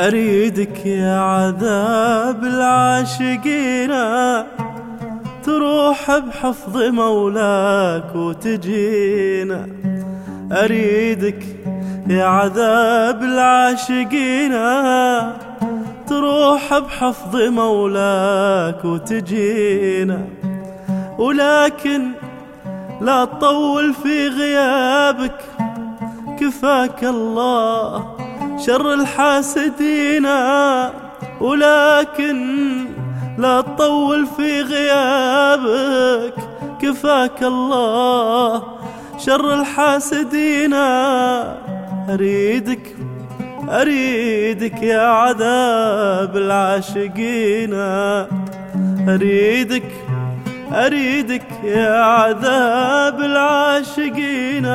أريدك يا عذاب العاشقين، تروح بحفظ مولاك وتجينا. أريدك يا عذاب العاشقين، تروح بحفظ مولاك وتجينا. ولكن لا تطول في غيابك، كفاك الله شر الحاسدين. ولكن لا تطول في غيابك، كفاك الله شر الحاسدين. أريدك يا عذاب العاشقين، أريدك يا عذاب العاشقين.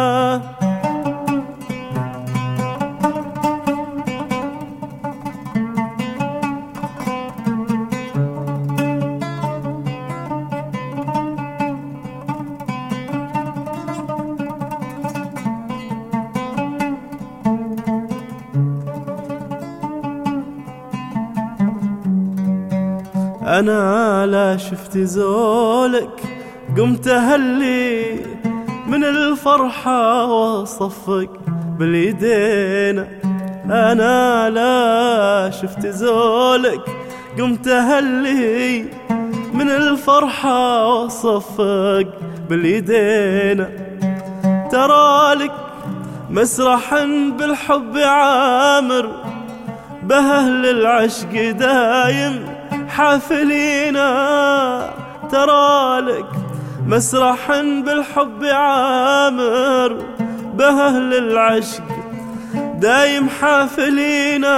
أنا لا شفت زولك قمت أهلي من الفرحة وصفك باليدين. أنا لا شفت زولك قمت أهلي من الفرحة وصفك باليدين. ترى لك مسرحا بالحب عامر، بأهل العشق دايم حافلينا. ترى لك مسرحا بالحب عامر، بأهل العشق دايم حافلينا.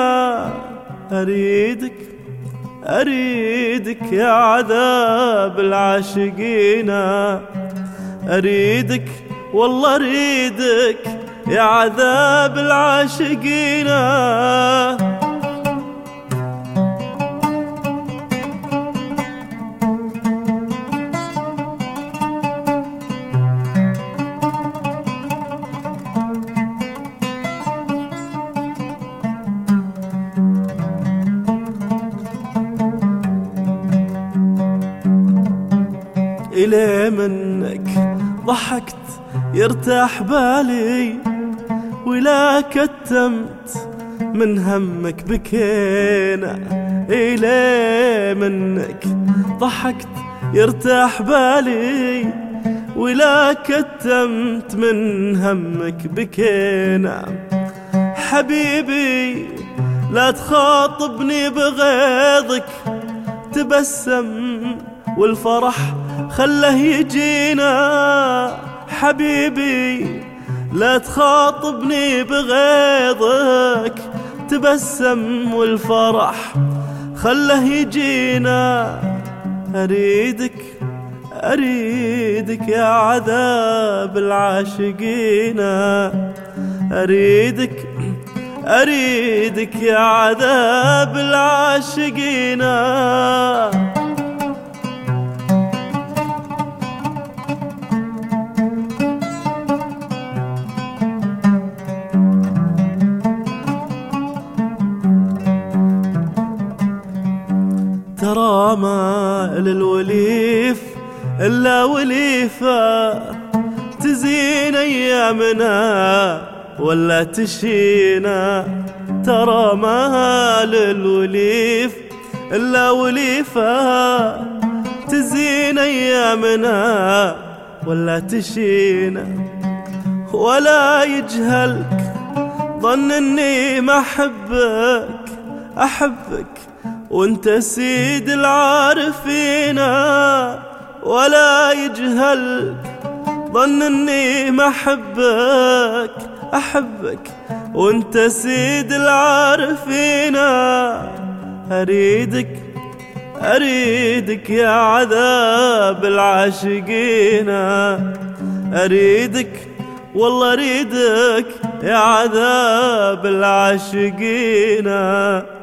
أريدك يا عذاب العاشقين، أريدك والله أريدك يا عذاب العاشقين. إلي منك ضحكت يرتاح بالي، ولا كتمت من همك بكينا. إلي منك ضحكت يرتاح بالي، ولا كتمت من همك بكينا. حبيبي لا تخاطبني بغيظك، تبسم والفرح خله يجينا. حبيبي لا تخاطبني بغيظك، تبسم والفرح خله يجينا. أريدك يا عذاب العاشقين، أريدك يا عذاب العاشقين. ترى ما للوليف إلا وليفة، تزين أيامنا ولا تشينا. ترى ما للوليف إلا وليفة، تزين أيامنا ولا تشينا. ولا يجهلك ظن إني ما أحبك وانت سيد العارفين. ولا يجهلك ظن اني ما احبك وانت سيد العارفين. أريدك يا عذاب العاشقين، أريدك والله أريدك يا عذاب العاشقين.